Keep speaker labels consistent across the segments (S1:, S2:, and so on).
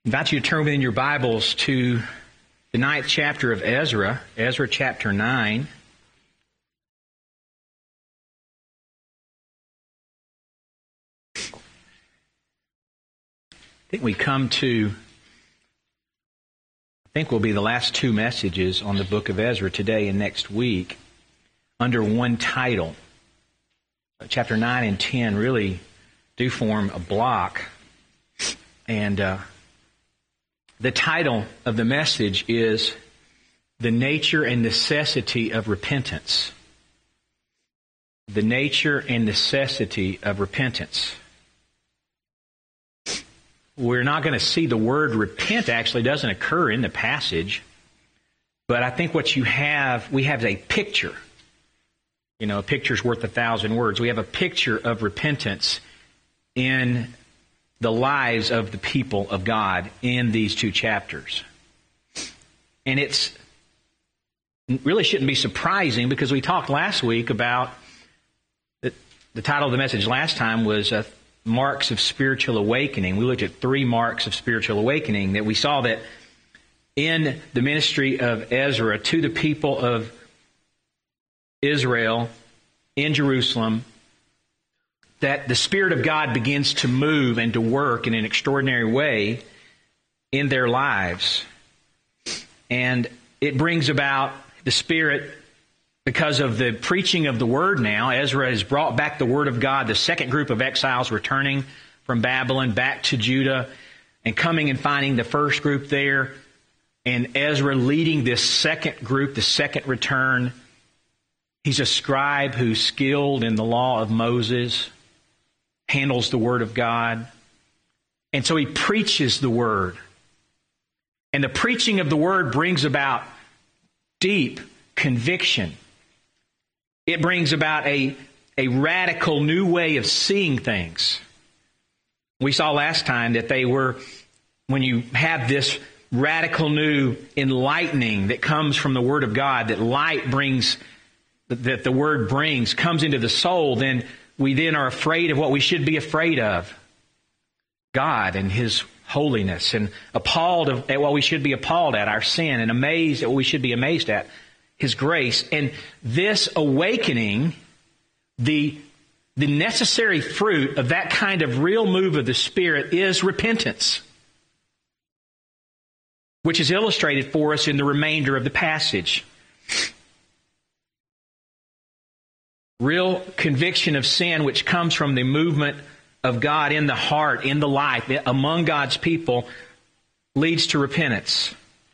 S1: invite you to turn within your Bibles to the 9th chapter of Ezra, Ezra chapter 9. I think will be the last two messages on the book of Ezra today and next week under one title. Chapter 9 and 10 really do form a block. And the title of the message is The Nature and Necessity of Repentance. The Nature and Necessity of Repentance. We're not going to see the word repent actually doesn't occur in the passage, but I think what we have a picture. You know, a picture's worth 1,000 words. We have a picture of repentance in the lives of the people of God in these two chapters. And it really shouldn't be surprising because we talked last week about the title of the message last time was Marks of Spiritual Awakening. We looked at 3 marks of spiritual awakening that we saw that in the ministry of Ezra to the people of Israel in Jerusalem, that the Spirit of God begins to move and to work in an extraordinary way in their lives. And it brings about the Spirit because of the preaching of the Word now. Ezra has brought back the Word of God, the second group of exiles returning from Babylon back to Judah and coming and finding the first group there. And Ezra leading this second group, the second return. He's a scribe who's skilled in the law of Moses, handles the Word of God. And so he preaches the Word. And the preaching of the Word brings about deep conviction. It brings about a radical new way of seeing things. We saw last time that when you have this radical new enlightening that comes from the Word of God, that that the Word brings, comes into the soul, then we then are afraid of what we should be afraid of. God and His holiness, and appalled at what we should be appalled at, our sin, and amazed at what we should be amazed at, His grace. And this awakening, the necessary fruit of that kind of real move of the Spirit is repentance, which is illustrated for us in the remainder of the passage. Real conviction of sin, which comes from the movement of God in the heart, in the life, among God's people, leads to repentance.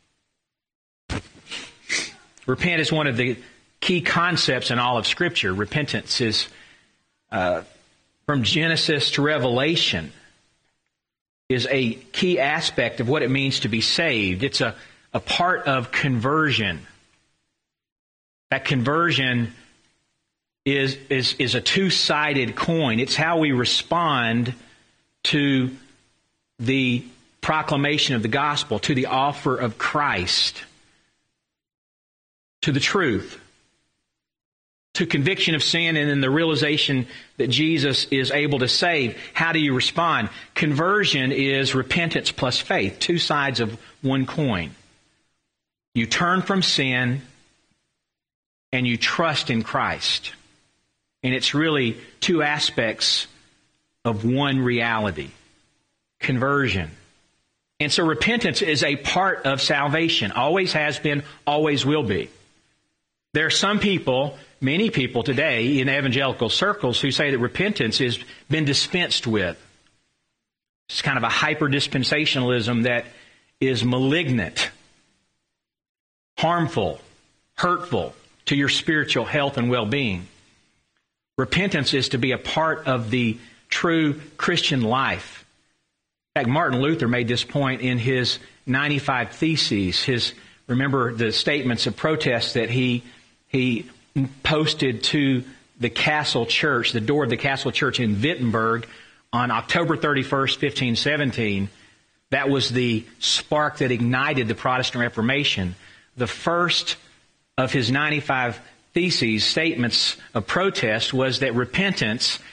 S1: Repent is one of the key concepts in all of Scripture. Repentance is, from Genesis to Revelation, is a key aspect of what it means to be saved. It's a part of conversion. That conversion is a two-sided coin. It's how we respond to the proclamation of the gospel, to the offer of Christ, to the truth, to conviction of sin, and then the realization that Jesus is able to save. How do you respond? Conversion is repentance plus faith, two sides of one coin. You turn from sin and you trust in Christ. And it's really two aspects of one reality. Conversion. And so repentance is a part of salvation. Always has been, always will be. There are some people, many people today in evangelical circles who say that repentance has been dispensed with. It's kind of a hyper-dispensationalism that is malignant, harmful, hurtful to your spiritual health and well-being. Repentance is to be a part of the true Christian life. In fact, Martin Luther made this point in his 95 Theses. Remember the statements of protest that he posted to the Castle Church, the door of the Castle Church in Wittenberg on October 31st, 1517. That was the spark that ignited the Protestant Reformation. The first of his 95 Theses, statements of protest, was that repentance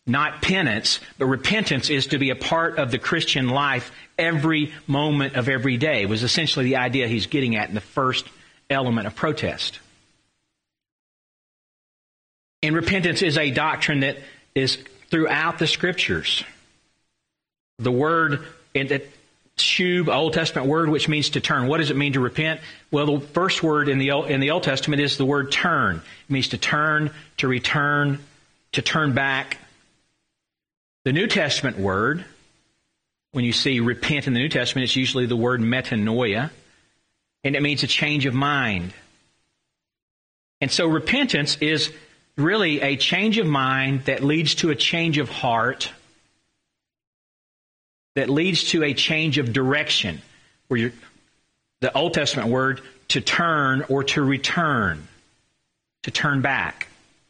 S1: not penance, but repentance is to be a part of the Christian life every moment of every day. It was essentially the idea he's getting at in the first element of protest. And repentance is a doctrine that is throughout the Scriptures. The word, shub, Old Testament word, which means to turn. What does it mean to repent? Well, the first word in the Old Testament is the word turn. It means to turn, to return, to turn back. The New Testament word, when you see repent in the New Testament, it's usually the word metanoia, and it means a change of mind. And so repentance is really a change of mind that leads to a change of heart, that leads to a change of direction. Where the Old Testament word, to turn or to return, to turn back.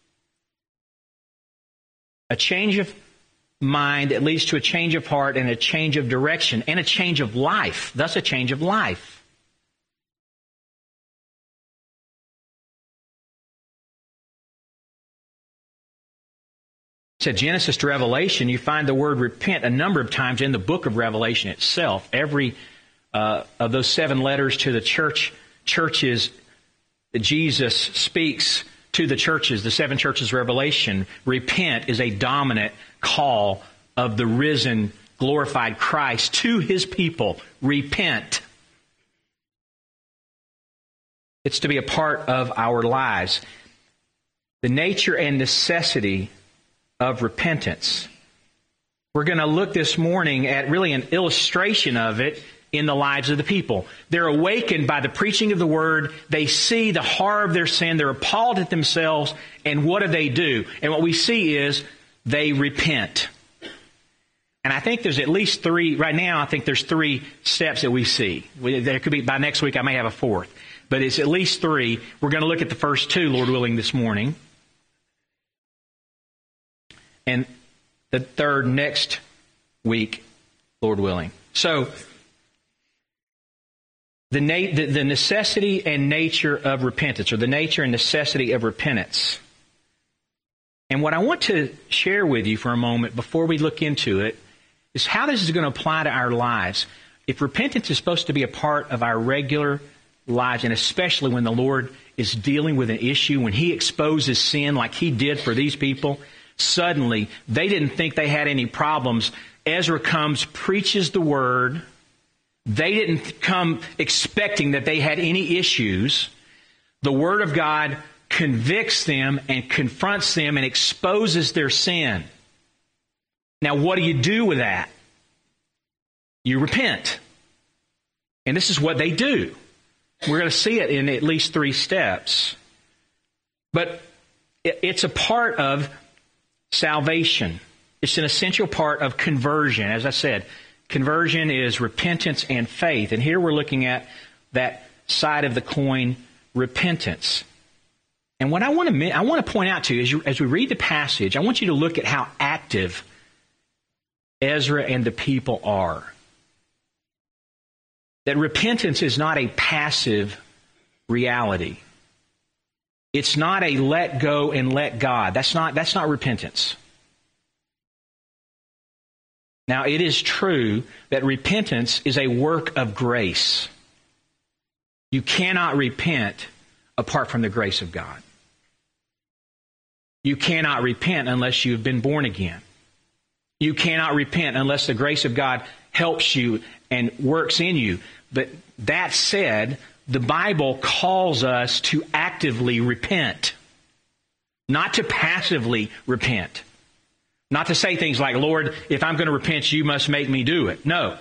S1: A change of mind that leads to a change of heart and a change of direction and a change of life. Thus a change of life. So Genesis to Revelation, you find the word repent a number of times in the book of Revelation itself. Every of those 7 letters to the churches that Jesus speaks to the churches, the 7 churches of Revelation, repent is a dominant call of the risen, glorified Christ to His people. Repent. It's to be a part of our lives. The nature and necessity of repentance. We're going to look this morning at really an illustration of it in the lives of the people. They're awakened by the preaching of the Word. They see the horror of their sin. They're appalled at themselves. And what do? And what we see is they repent. And I think there's at least 3, right now I think there's 3 steps that we see. There could be, by next week I may have a 4th. But it's at least 3. We're going to look at the first 2, Lord willing, this morning. And the 3rd next week, Lord willing. So, the necessity and nature of repentance, or the nature and necessity of repentance. And what I want to share with you for a moment before we look into it is how this is going to apply to our lives. If repentance is supposed to be a part of our regular lives, and especially when the Lord is dealing with an issue, when He exposes sin like He did for these people, suddenly they didn't think they had any problems. Ezra comes, preaches the Word. They didn't come expecting that they had any issues. The Word of God convicts them and confronts them and exposes their sin. Now, what do you do with that? You repent. And this is what they do. We're going to see it in at least 3 steps. But it's a part of salvation. It's an essential part of conversion. As I said, conversion is repentance and faith. And here we're looking at that side of the coin, repentance. And what I want to point out to you, as we read the passage, I want you to look at how active Ezra and the people are. That repentance is not a passive reality. It's not a let go and let God. That's not repentance. Now, it is true that repentance is a work of grace. You cannot repent apart from the grace of God. You cannot repent unless you've been born again. You cannot repent unless the grace of God helps you and works in you. But that said, the Bible calls us to actively repent, not to passively repent. Not to say things like, Lord, if I'm going to repent, you must make me do it. No.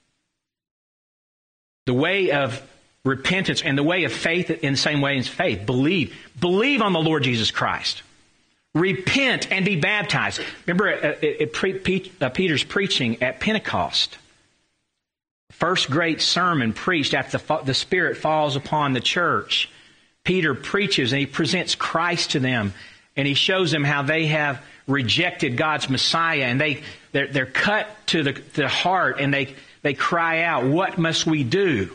S1: The way of repentance and the way of faith in the same way as faith. Believe. Believe on the Lord Jesus Christ. Repent and be baptized. Remember Peter's preaching at Pentecost. First great sermon preached after the Spirit falls upon the church. Peter preaches and he presents Christ to them. And he shows them how they have rejected God's Messiah. And they're cut to the heart and they cry out, what must we do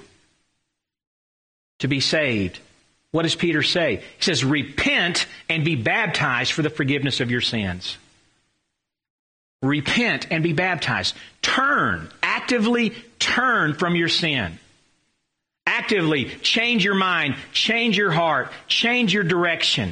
S1: to be saved? What does Peter say? He says, repent and be baptized for the forgiveness of your sins. Repent and be baptized. Turn, actively turn from your sin. Actively change your mind, change your heart, change your direction.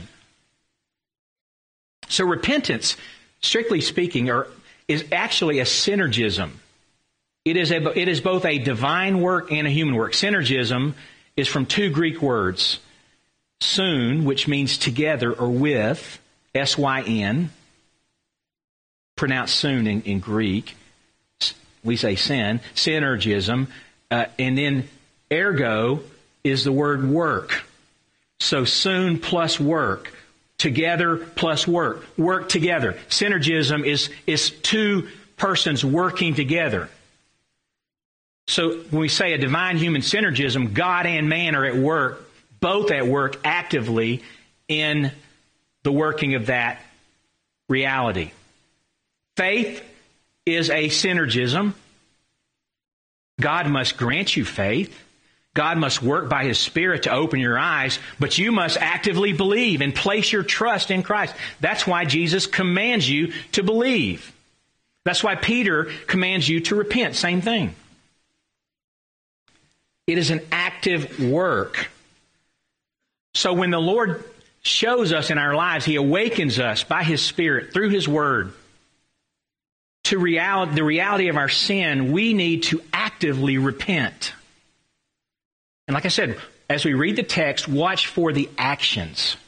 S1: So repentance, strictly speaking, is actually a synergism. It is both a divine work and a human work. Synergism is from two Greek words. Soon, which means together or with, S-Y-N, pronounced soon in Greek. We say sin, synergism. And then ergo is the word work. So soon plus work. Together plus work. Work together. Synergism is two persons working together. So when we say a divine human synergism, God and man are at work, both at work actively in the working of that reality. Faith is a synergism. God must grant you faith. God must work by His Spirit to open your eyes, but you must actively believe and place your trust in Christ. That's why Jesus commands you to believe. That's why Peter commands you to repent. Same thing. It is an active work. So when the Lord shows us in our lives, He awakens us by His Spirit through His Word to the reality of our sin, we need to actively repent. And like I said, as we read the text, watch for the actions.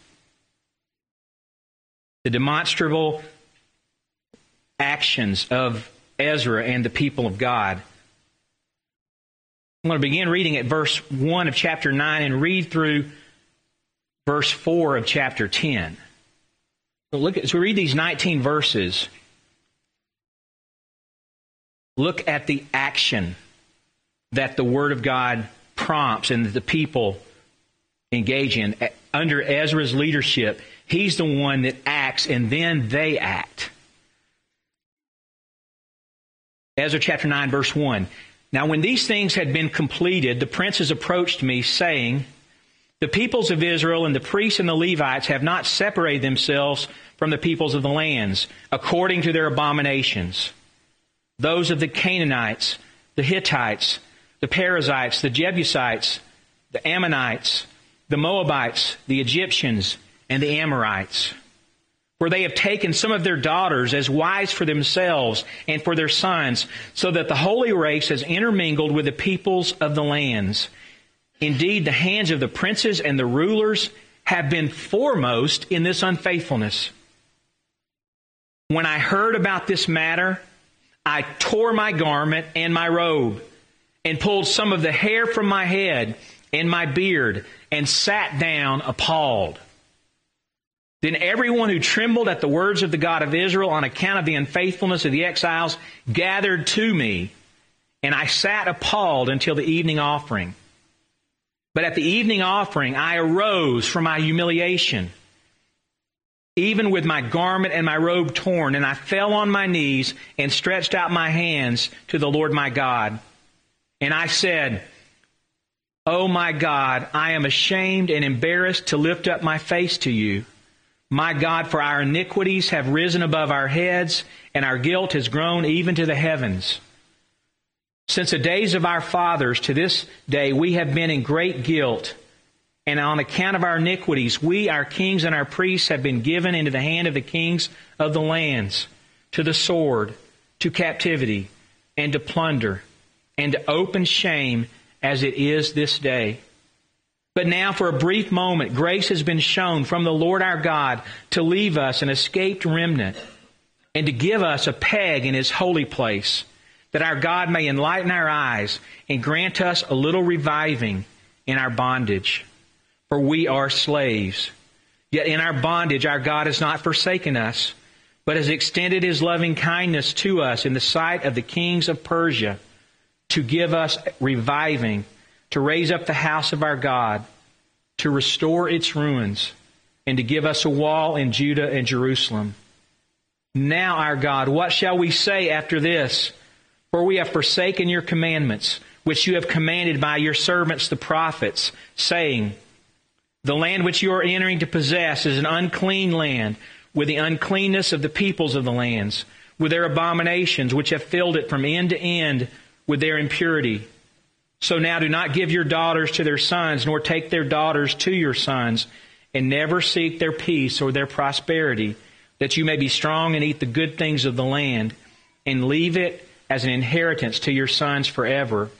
S1: The demonstrable actions of Ezra and the people of God. I'm going to begin reading at verse 1 of chapter 9 and read through verse 4 of chapter 10. So as we read these 19 verses, look at the action that the Word of God prompts and that the people engage in. Under Ezra's leadership, he's the one that acts and then they act. Ezra chapter 9, verse 1. Now when these things had been completed, the princes approached me, saying, the peoples of Israel and the priests and the Levites have not separated themselves from the peoples of the lands, according to their abominations. Those of the Canaanites, the Hittites, the Perizzites, the Jebusites, the Ammonites, the Moabites, the Egyptians, and the Amorites. For they have taken some of their daughters as wives for themselves and for their sons, so that the holy race has intermingled with the peoples of the lands. Indeed, the hands of the princes and the rulers have been foremost in this unfaithfulness. When I heard about this matter, I tore my garment and my robe, and pulled some of the hair from my head and my beard, and sat down appalled. Then everyone who trembled at the words of the God of Israel on account of the unfaithfulness of the exiles gathered to me, and I sat appalled until the evening offering. But at the evening offering I arose from my humiliation, even with my garment and my robe torn, and I fell on my knees and stretched out my hands to the Lord my God. And I said, O my God, I am ashamed and embarrassed to lift up my face to you. My God, for our iniquities have risen above our heads, and our guilt has grown even to the heavens. Since the days of our fathers to this day, we have been in great guilt, and on account of our iniquities, we, our kings and our priests, have been given into the hand of the kings of the lands, to the sword, to captivity, and to plunder, and to open shame, as it is this day. But now for a brief moment, grace has been shown from the Lord our God to leave us an escaped remnant and to give us a peg in His holy place, that our God may enlighten our eyes and grant us a little reviving in our bondage. For we are slaves. Yet in our bondage our God has not forsaken us, but has extended His loving kindness to us in the sight of the kings of Persia, to give us reviving, to raise up the house of our God, to restore its ruins, and to give us a wall in Judah and Jerusalem. Now, our God, what shall we say after this? For we have forsaken your commandments, which you have commanded by your servants the prophets, saying, the land which you are entering to possess is an unclean land, with the uncleanness of the peoples of the lands. with their abominations, which have filled it from end to end with their impurity. So now do not give your daughters to their sons, nor take their daughters to your sons, and never seek their peace or their prosperity, that you may be strong and eat the good things of the land, and leave it as an inheritance to your sons forever.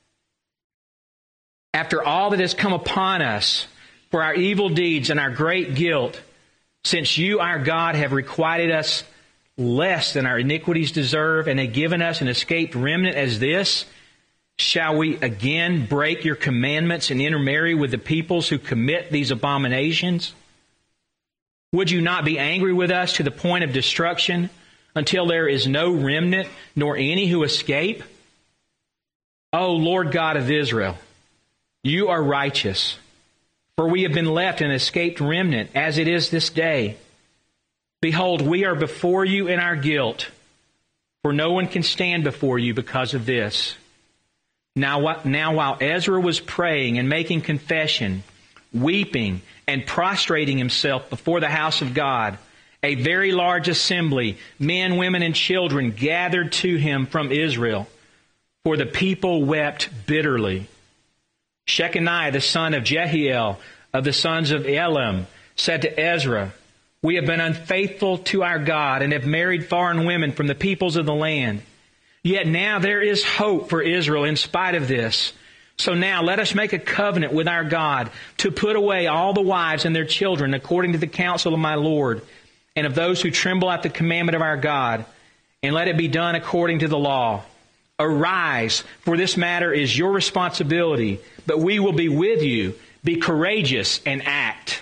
S1: After all that has come upon us for our evil deeds and our great guilt, since you, our God, have requited us less than our iniquities deserve, and have given us an escaped remnant as this, shall we again break your commandments and intermarry with the peoples who commit these abominations? Would you not be angry with us to the point of destruction until there is no remnant nor any who escape? O Lord God of Israel, you are righteous, for we have been left an escaped remnant as it is this day. Behold, we are before you in our guilt, for no one can stand before you because of this. Now while Ezra was praying and making confession, weeping and prostrating himself before the house of God, a very large assembly, men, women, and children, gathered to him from Israel, for the people wept bitterly. Shechaniah, the son of Jehiel, of the sons of Elam, said to Ezra, we have been unfaithful to our God and have married foreign women from the peoples of the land. Yet now there is hope for Israel in spite of this. So now let us make a covenant with our God to put away all the wives and their children according to the counsel of my Lord and of those who tremble at the commandment of our God, and let it be done according to the law. Arise, for this matter is your responsibility, but we will be with you. Be courageous and act.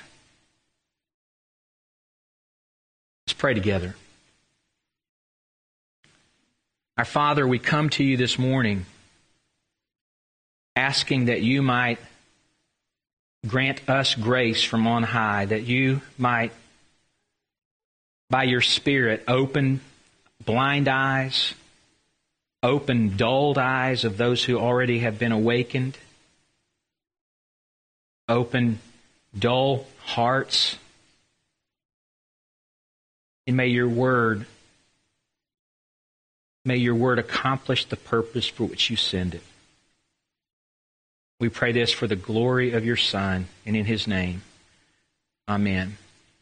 S1: Let's pray together. Our Father, we come to you this morning asking that you might grant us grace from on high, that you might, by your Spirit, open blind eyes, open dulled eyes of those who already have been awakened, open dull hearts, and may your word accomplish the purpose for which you send it. We pray this for the glory of your Son, and in his name. Amen.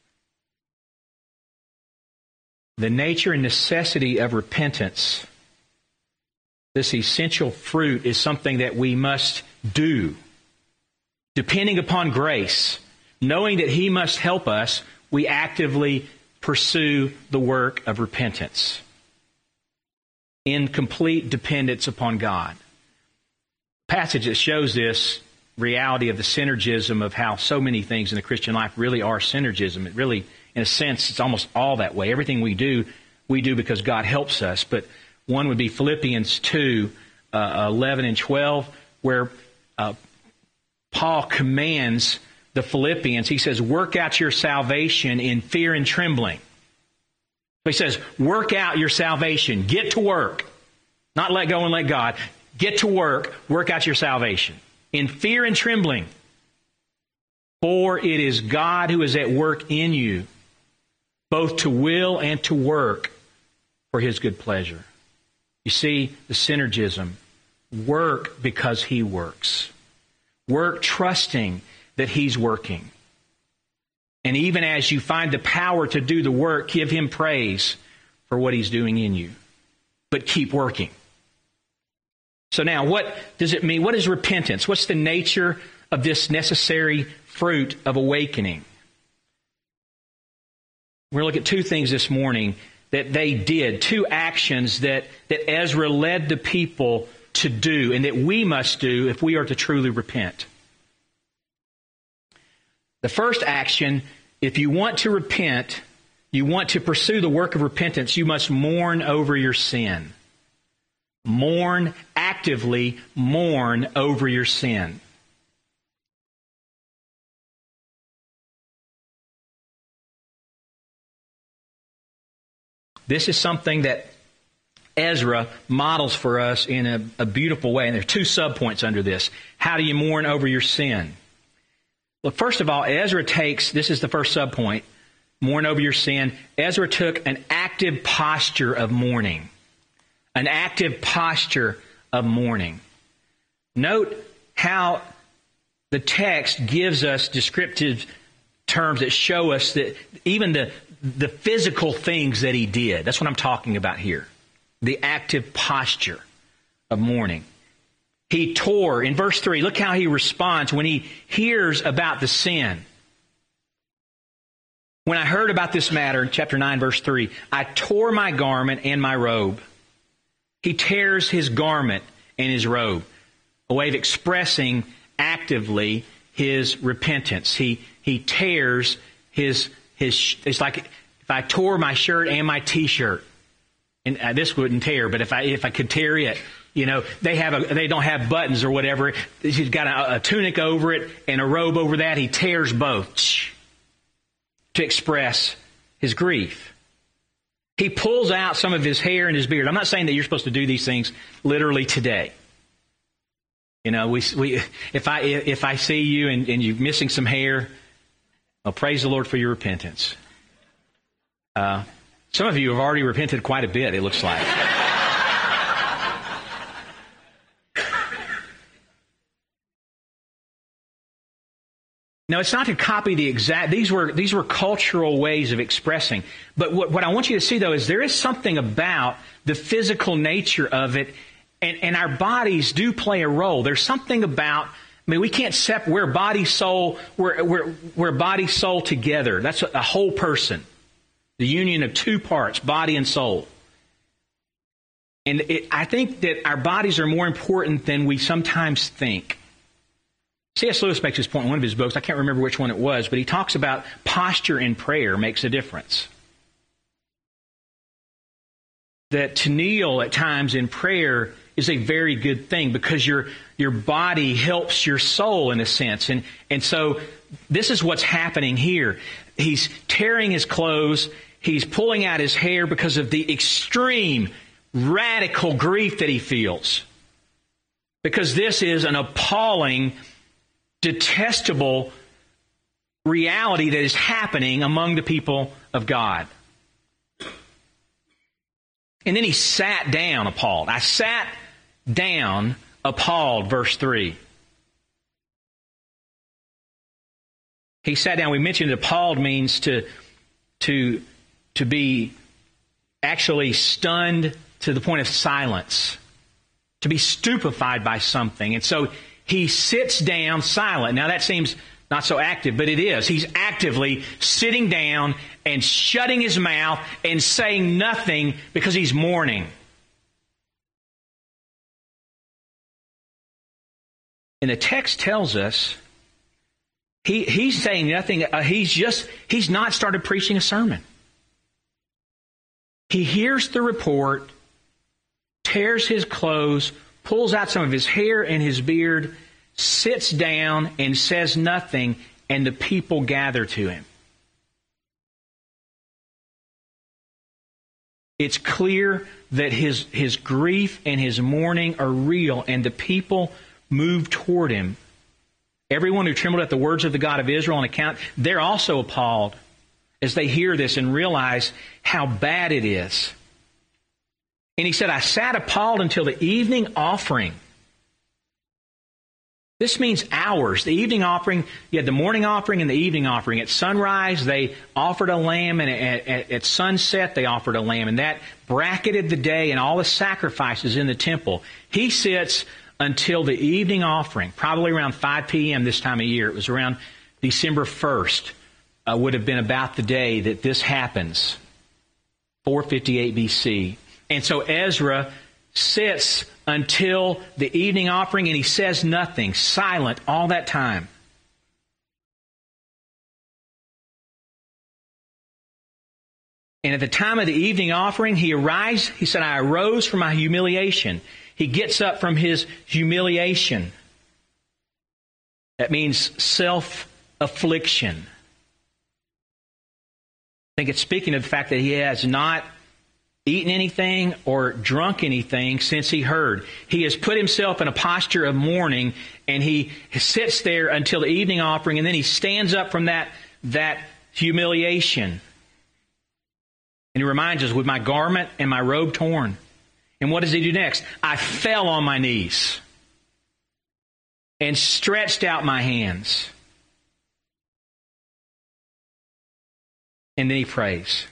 S1: The nature and necessity of repentance, this essential fruit, is something that we must do. Depending upon grace, knowing that he must help us, we actively pursue the work of repentance in complete dependence upon God. Passage that shows this reality of the synergism of how so many things in the Christian life really are synergism. It really, in a sense, it's almost all that way. Everything we do because God helps us. But one would be Philippians 2, 11 and 12, where Paul commands the Philippians. He says, work out your salvation in fear and trembling. He says, work out your salvation. Get to work. Not let go and let God. Get to work. Work out your salvation in fear and trembling. For it is God who is at work in you, both to will and to work for his good pleasure. You see the synergism. Work because he works. Work trusting that he's working. And even as you find the power to do the work, give him praise for what he's doing in you. But keep working. So now, what does it mean? What is repentance? What's the nature of this necessary fruit of awakening? We're going to look at two things this morning that they did, two actions that Ezra led the people to do and that we must do if we are to truly repent. The first action, if you want to repent, you want to pursue the work of repentance, you must mourn over your sin. Mourn, actively mourn over your sin. This is something that Ezra models for us in a beautiful way. And there are two subpoints under this. How do you mourn over your sin? Well, first of all, Ezra takes, this is the first subpoint, mourn over your sin. Ezra took an active posture of mourning. An active posture of mourning. Note how the text gives us descriptive terms that show us that even the physical things that he did. That's what I'm talking about here. The active posture of mourning. He tore, in verse 3, look how he responds when he hears about the sin. When I heard about this matter, in chapter 9, verse 3, I tore my garment and my robe. He tears his garment and his robe. A way of expressing actively his repentance. He tears his it's like if I tore my shirt and my t-shirt. And this wouldn't tear, but if I could tear it, they don't have buttons or whatever. He's got a tunic over it and a robe over that. He tears both to express his grief. He pulls out some of his hair and his beard. I'm not saying that you're supposed to do these things literally today. If I see you and you're missing some hair, well, praise the Lord for your repentance. Some of you have already repented quite a bit, it looks like. Now, it's not to copy the exact, these were cultural ways of expressing. But what I want you to see, though, is there is something about the physical nature of it, and our bodies do play a role. There's something about, we can't separate, we're body, soul, we're body, soul together. That's a whole person. The union of two parts, body and soul. And I think that our bodies are more important than we sometimes think. C.S. Lewis makes this point in one of his books. I can't remember which one it was, but he talks about posture in prayer makes a difference. That to kneel at times in prayer is a very good thing because your body helps your soul in a sense. And so this is what's happening here. He's tearing his clothes. He's pulling out his hair because of the extreme, radical grief that he feels. Because this is an appalling, detestable reality that is happening among the people of God. And then he sat down appalled. I sat down appalled, verse 3. He sat down. We mentioned appalled means to be actually stunned to the point of silence, to be stupefied by something. And so he sits down silent. Now that seems not so active, but it is. He's actively sitting down and shutting his mouth and saying nothing because he's mourning. And the text tells us he's saying nothing. He's not started preaching a sermon. He hears the report, tears his clothes, pulls out some of his hair and his beard, sits down and says nothing, and the people gather to him. It's clear that his grief and his mourning are real, and the people move toward him. Everyone who trembled at the words of the God of Israel on account, they're also appalled as they hear this and realize how bad it is. And he said, I sat appalled until the evening offering. This means hours. The evening offering, you had the morning offering and the evening offering. At sunrise, they offered a lamb, and at sunset, they offered a lamb. And that bracketed the day and all the sacrifices in the temple. He sits until the evening offering, probably around 5 p.m. this time of year. It was around December 1st, would have been about the day that this happens, 458 B.C. And so Ezra sits until the evening offering, and he says nothing, silent all that time. And at the time of the evening offering, he said, I arose from my humiliation. He gets up from his humiliation. That means self-affliction. I think it's speaking of the fact that he has not eaten anything or drunk anything since he heard. He has put himself in a posture of mourning, and he sits there until the evening offering, and then he stands up from that humiliation. And he reminds us, with my garment and my robe torn. And what does he do next? I fell on my knees and stretched out my hands. And then he prays.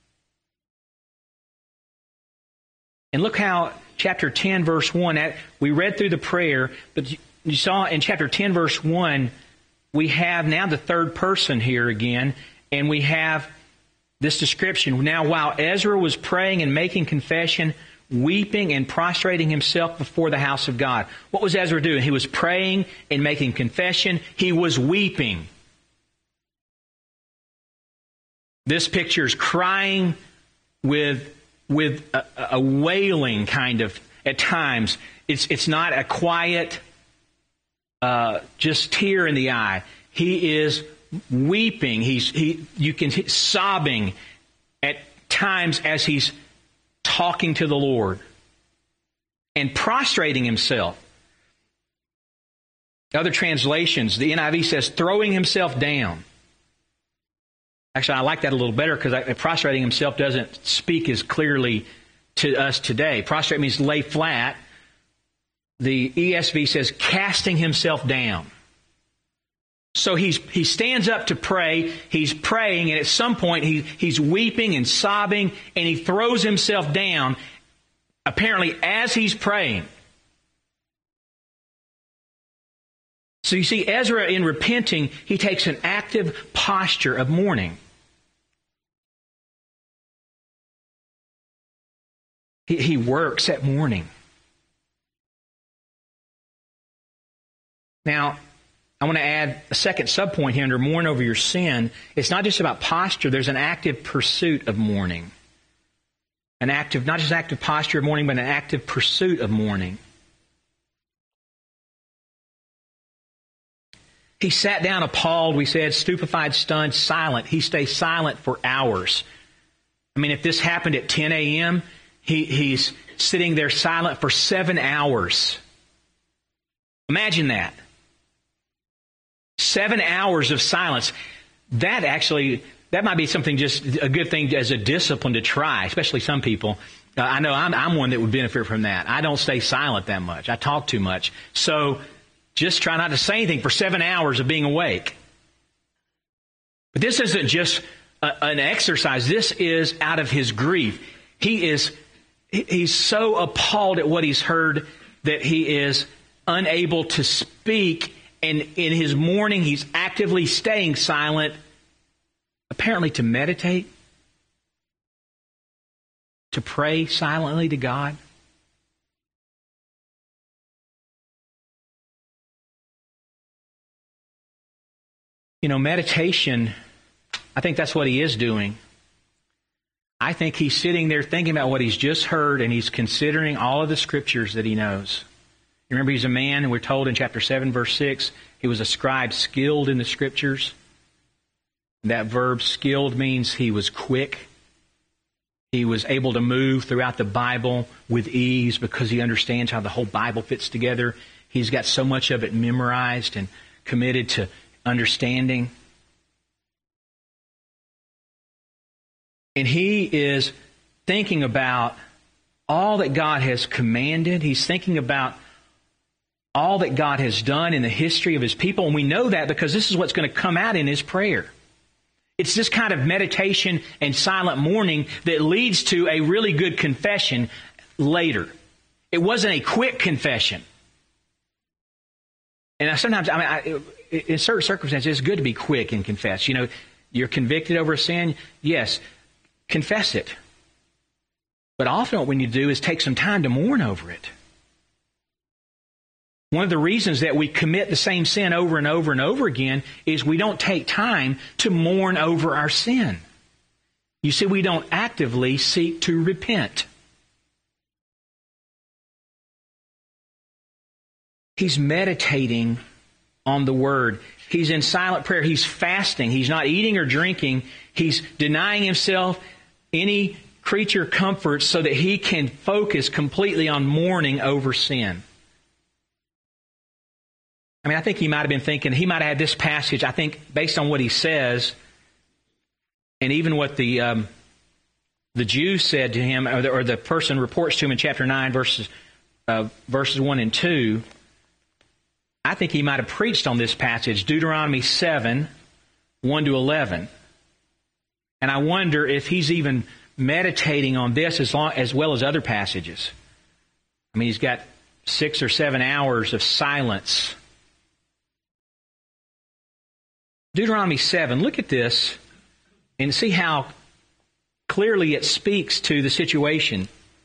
S1: And look how chapter 10, verse 1, we read through the prayer, but you saw in chapter 10, verse 1, we have now the third person here again, and we have this description. Now, while Ezra was praying and making confession, weeping and prostrating himself before the house of God. What was Ezra doing? He was praying and making confession. He was weeping. This picture is crying with a wailing kind of, at times. It's not a quiet, just tear in the eye. He is weeping. You can hear sobbing at times as he's talking to the Lord and prostrating himself. Other translations, the NIV says throwing himself down. Actually, I like that a little better because prostrating himself doesn't speak as clearly to us today. Prostrate means lay flat. The ESV says casting himself down. So he stands up to pray, he's praying, and at some point he's weeping and sobbing, and he throws himself down, apparently as he's praying. So you see, Ezra, in repenting, he takes an active posture of mourning. He works at mourning. Not I want to add a second subpoint here under mourn over your sin. It's not just about posture. There's an active pursuit of mourning. Not just active posture of mourning, but an active pursuit of mourning. He sat down appalled, we said, stupefied, stunned, silent. He stays silent for hours. I mean, if this happened at 10 a.m., he's sitting there silent for 7 hours. Imagine that. 7 hours of silence. That might be something, just a good thing as a discipline to try, especially some people. I know I'm one that would benefit from that. I don't stay silent that much. I talk too much. So just try not to say anything for 7 hours of being awake. But this isn't just an exercise. This is out of his grief. He's so appalled at what he's heard that he is unable to speak. And in his mourning, he's actively staying silent, apparently to meditate, to pray silently to God. You know, meditation, I think that's what he is doing. I think he's sitting there thinking about what he's just heard, and he's considering all of the scriptures that he knows. You remember, he's a man, and we're told in chapter 7, verse 6, he was a scribe skilled in the scriptures. That verb skilled means he was quick. He was able to move throughout the Bible with ease because he understands how the whole Bible fits together. He's got so much of it memorized and committed to understanding. And he is thinking about all that God has commanded. He's thinking about all that God has done in the history of His people. And we know that because this is what's going to come out in his prayer. It's this kind of meditation and silent mourning that leads to a really good confession later. It wasn't a quick confession. And sometimes, in certain circumstances, it's good to be quick and confess. You know, you're convicted over a sin. Yes, confess it. But often what we need to do is take some time to mourn over it. One of the reasons that we commit the same sin over and over and over again is we don't take time to mourn over our sin. You see, we don't actively seek to repent. He's meditating on the Word. He's in silent prayer. He's fasting. He's not eating or drinking. He's denying himself any creature comforts so that he can focus completely on mourning over sin. I think he might have been thinking, he might have had this passage, I think, based on what he says, and even what the the Jew said to him, or the person reports to him in chapter 9, verses 1 and 2, I think he might have preached on this passage, Deuteronomy 7, 1 to 11. And I wonder if he's even meditating on this as well as other passages. I mean, he's got 6 or 7 hours of silence. Deuteronomy 7, look at this and see how clearly it speaks to the situation.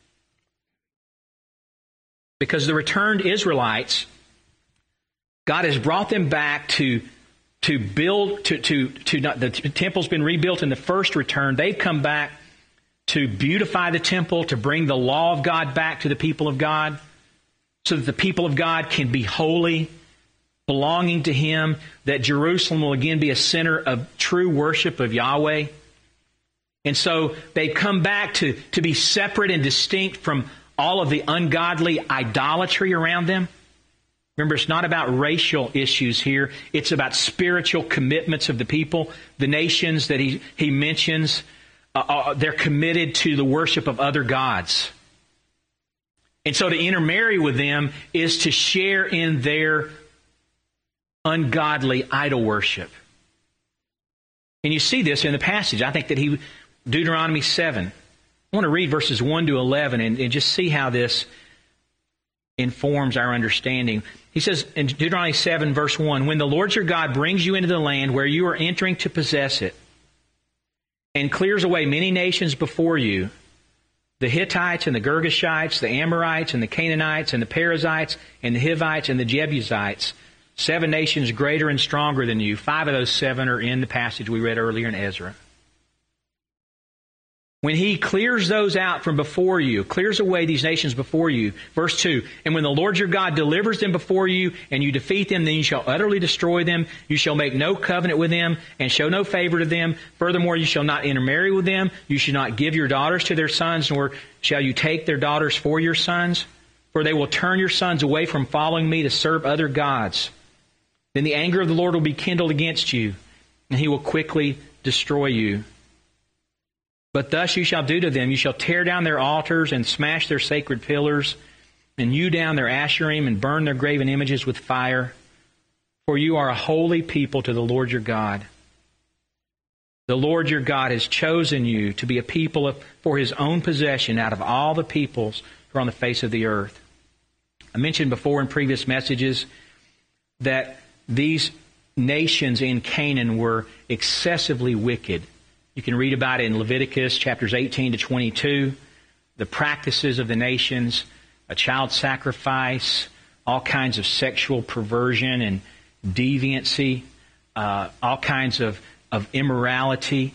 S1: Because the returned Israelites, God has brought them back to build, the temple's been rebuilt in the first return. They've come back to beautify the temple, to bring the law of God back to the people of God, so that the people of God can be holy, belonging to Him, that Jerusalem will again be a center of true worship of Yahweh. And so they've come back to be separate and distinct from all of the ungodly idolatry around them. Remember, it's not about racial issues here. It's about spiritual commitments of the people. The nations that he mentions, they're committed to the worship of other gods. And so to intermarry with them is to share in their ungodly idol worship. And you see this in the passage. I think that Deuteronomy 7. I want to read verses 1 to 11 and just see how this informs our understanding. He says in Deuteronomy 7, verse 1, "When the Lord your God brings you into the land where you are entering to possess it, and clears away many nations before you, the Hittites and the Girgashites, the Amorites and the Canaanites and the Perizzites and the Hivites and the Jebusites, 7 nations greater and stronger than you." 5 of those 7 are in the passage we read earlier in Ezra. When He clears those out from before you, clears away these nations before you. Verse 2, "And when the Lord your God delivers them before you, and you defeat them, then you shall utterly destroy them. You shall make no covenant with them, and show no favor to them. Furthermore, you shall not intermarry with them. You shall not give your daughters to their sons, nor shall you take their daughters for your sons. For they will turn your sons away from following me to serve other gods. Then the anger of the Lord will be kindled against you, and He will quickly destroy you. But thus you shall do to them. You shall tear down their altars and smash their sacred pillars, and hew down their asherim and burn their graven images with fire. For you are a holy people to the Lord your God. The Lord your God has chosen you to be a people for His own possession out of all the peoples who are on the face of the earth." I mentioned before in previous messages that these nations in Canaan were excessively wicked. You can read about it in Leviticus chapters 18 to 22, the practices of the nations, a child sacrifice, all kinds of sexual perversion and deviancy, all kinds of immorality.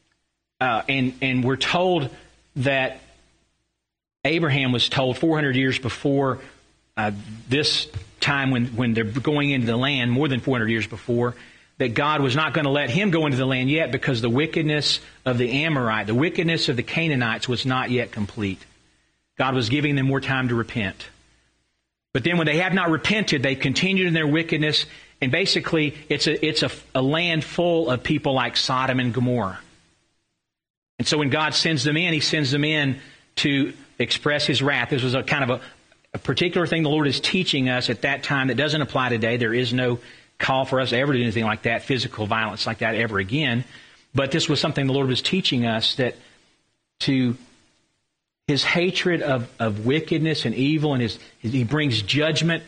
S1: And we're told that Abraham was told 400 years before this time when they're going into the land, more than 400 years before, that God was not going to let him go into the land yet because the wickedness of the Amorite, the wickedness of the Canaanites was not yet complete. God was giving them more time to repent. But then when they have not repented, they continued in their wickedness, and basically it's a land full of people like Sodom and Gomorrah. And so when God sends them in, He sends them in to express His wrath. This was a kind of a particular thing the Lord is teaching us at that time that doesn't apply today. There is no call for us to ever do anything like that, physical violence like that ever again. But this was something the Lord was teaching us, that to His hatred of wickedness and evil, and He brings judgment.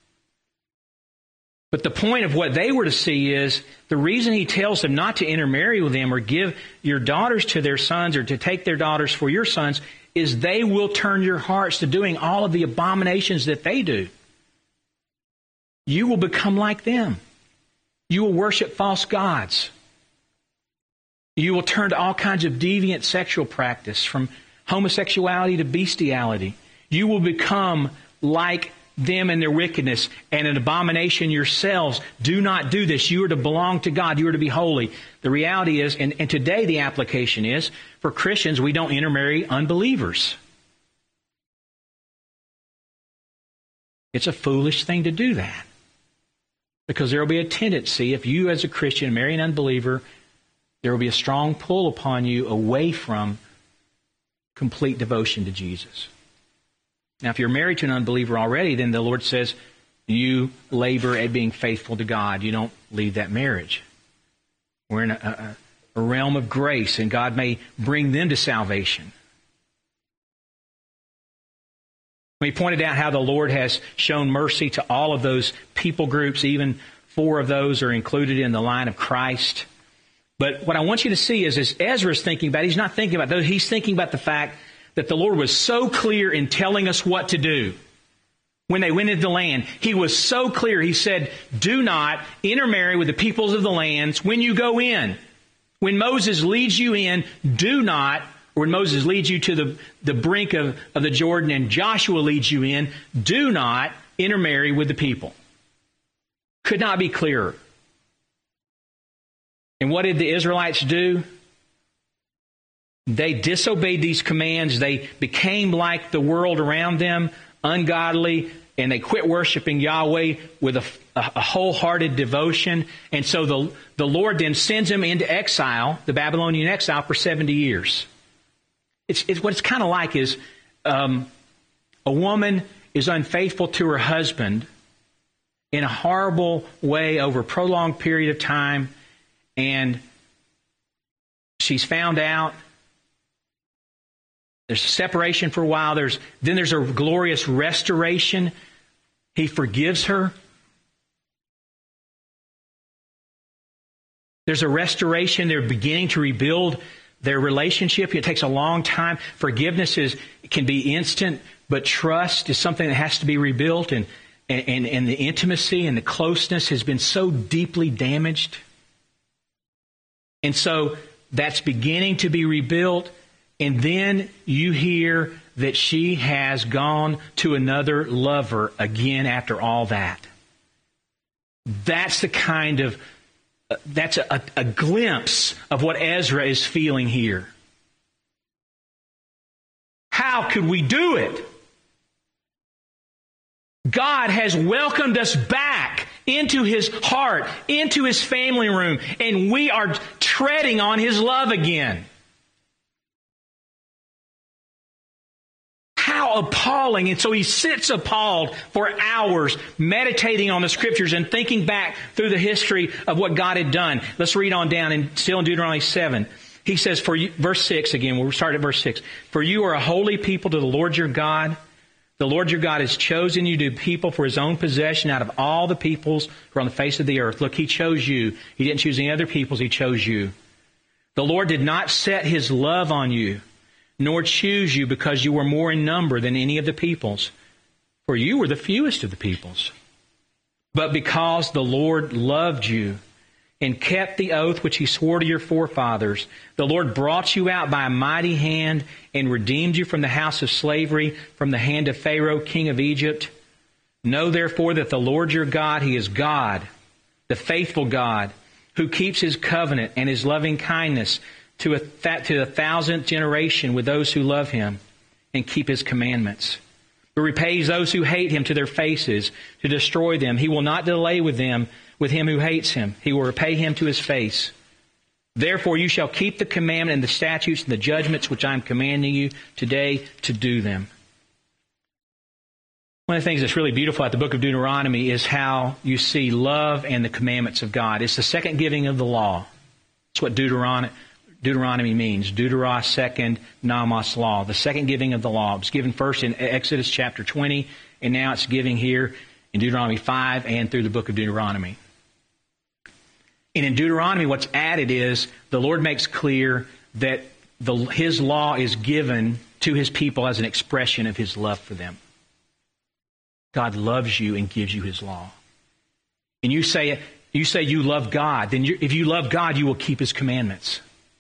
S1: But the point of what they were to see is the reason He tells them not to intermarry with them or give your daughters to their sons or to take their daughters for your sons is they will turn your hearts to doing all of the abominations that they do. You will become like them. You will worship false gods. You will turn to all kinds of deviant sexual practice, from homosexuality to bestiality. You will become like them in their wickedness and an abomination yourselves. Do not do this. You are to belong to God. You are to be holy. The reality is, and today the application is, for Christians, we don't intermarry unbelievers. It's a foolish thing to do that. Because there will be a tendency, if you as a Christian marry an unbeliever, there will be a strong pull upon you away from complete devotion to Jesus. Now, if you're married to an unbeliever already, then the Lord says you labor at being faithful to God. You don't leave that marriage. We're in a realm of grace, and God may bring them to salvation. We pointed out how the Lord has shown mercy to all of those people groups. Even 4 of those are included in the line of Christ. But what I want you to see is, as Ezra is thinking about it, he's not thinking about those. He's thinking about the fact that the Lord was so clear in telling us what to do. When they went into the land, He was so clear. He said, do not intermarry with the peoples of the lands when you go in. When Moses leads you in, do not, or when Moses leads you to the brink of the Jordan and Joshua leads you in, do not intermarry with the people. Could not be clearer. And what did the Israelites do? They disobeyed these commands. They became like the world around them, ungodly, and they quit worshiping Yahweh with a wholehearted devotion. And so the Lord then sends them into exile, the Babylonian exile, for 70 years. It's what it's kind of like is a woman is unfaithful to her husband in a horrible way over a prolonged period of time, and she's found out. There's a separation for a while. Then there's a glorious restoration. He forgives her. There's a restoration. They're beginning to rebuild their relationship. It takes a long time. Forgiveness can be instant, but trust is something that has to be rebuilt, and the intimacy and the closeness has been so deeply damaged. And so that's beginning to be rebuilt. And then you hear that she has gone to another lover again after all that. That's the kind of, that's a glimpse of what Ezra is feeling here. How could we do it? God has welcomed us back into His heart, into His family room, and we are treading on His love again. How appalling. And so he sits appalled for hours, meditating on the Scriptures and thinking back through the history of what God had done. Let's read on down, and still in Deuteronomy 7. He says, for you, verse 6 again, we'll start at verse 6. For you are a holy people to the Lord your God. The Lord your God has chosen you to be people for His own possession out of all the peoples who are on the face of the earth. Look, He chose you. He didn't choose any other peoples. He chose you. The Lord did not set His love on you, nor choose you because you were more in number than any of the peoples, for you were the fewest of the peoples. But because the Lord loved you and kept the oath which He swore to your forefathers, the Lord brought you out by a mighty hand and redeemed you from the house of slavery, from the hand of Pharaoh, king of Egypt. Know therefore that the Lord your God, He is God, the faithful God, who keeps His covenant and His loving kindness to the 1,000th generation with those who love Him and keep His commandments. But repays those who hate Him to their faces, to destroy them. He will not delay with him who hates Him. He will repay him to his face. Therefore you shall keep the commandment and the statutes and the judgments which I am commanding you today to do them. One of the things that's really beautiful about the book of Deuteronomy is how you see love and the commandments of God. It's the second giving of the law. That's what Deuteronomy means. Deuteros, second, nomos, law. The second giving of the law. It was given first in Exodus chapter 20, and now it's giving here in Deuteronomy 5 and through the book of Deuteronomy. And in Deuteronomy, what's added is the Lord makes clear that His law is given to His people as an expression of His love for them. God loves you and gives you His law. And you say you love God, then if you love God, you will keep His commandments.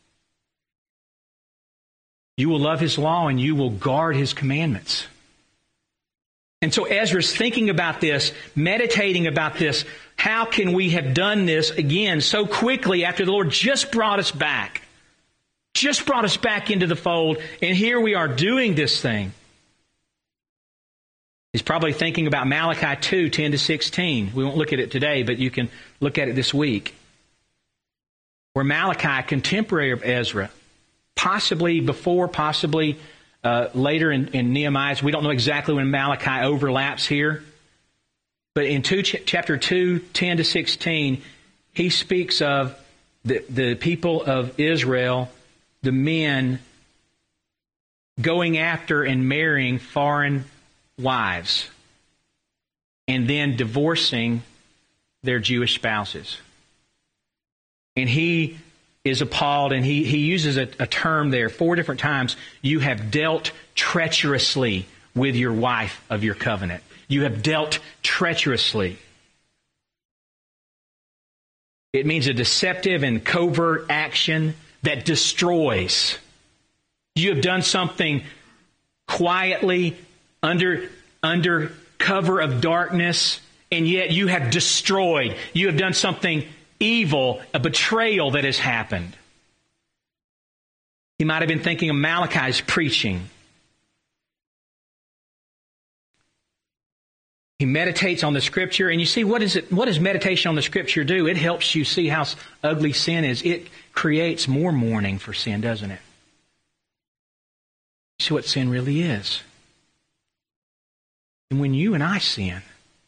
S1: You will love His law and you will guard His commandments. And so Ezra's thinking about this, meditating about this. How can we have done this again so quickly after the Lord just brought us back? Just brought us back into the fold, and here we are doing this thing. He's probably thinking about Malachi 2, 10 to 16. We won't look at it today, but you can look at it this week. Where Malachi, contemporary of Ezra, possibly before, possibly later in Nehemiah. We don't know exactly when Malachi overlaps here. But in chapter 2, 10 to 16, he speaks of the people of Israel, the men, going after and marrying foreign wives and then divorcing their Jewish spouses. And he is appalled, and he uses a term there 4 different times. You have dealt treacherously with your wife of your covenant. You have dealt treacherously. It means a deceptive and covert action that destroys. You have done something quietly under cover of darkness, and yet you have destroyed. You have done something evil, a betrayal that has happened. He might have been thinking of Malachi's preaching. He meditates on the Scripture, and you see, what does meditation on the Scripture do? It helps you see how ugly sin is. It creates more mourning for sin, doesn't it? See what sin really is. And when you and I sin,